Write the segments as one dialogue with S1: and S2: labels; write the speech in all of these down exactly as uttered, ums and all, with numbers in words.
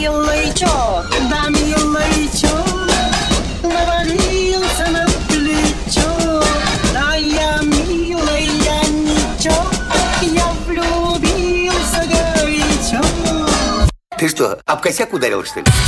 S1: милый, чё? Да, милый, чё? Навалился на плечо. Да, я милый, я ничего. Я влюбился горячо.
S2: Ты что, об косяк ударил, что ли?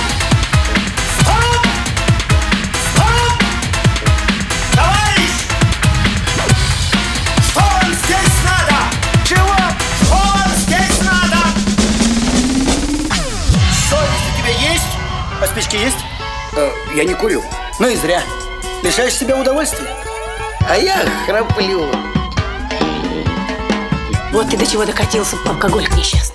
S3: А спички есть?
S2: Э, я не курю.
S3: Ну и зря. Лишаешь себя удовольствия.
S2: А я храплю.
S1: Вот ты до чего докатился, алкоголик несчастный.